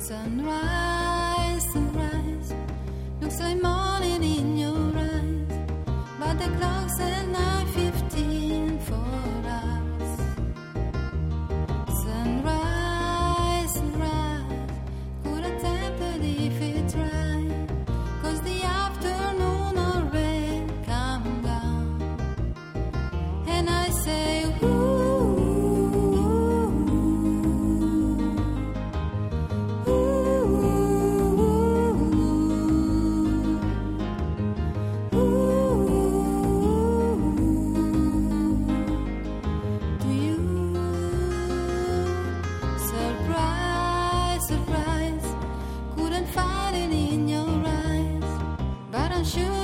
Sunrise, sunrise, looks like morning in your eyes, but the clock said 9:15 for us. Sunrise, sunrise, could have tempered if it tried, 'cause the afternoon already come down, and I say, ooh. Surprise, couldn't find it in your eyes, but I'm sure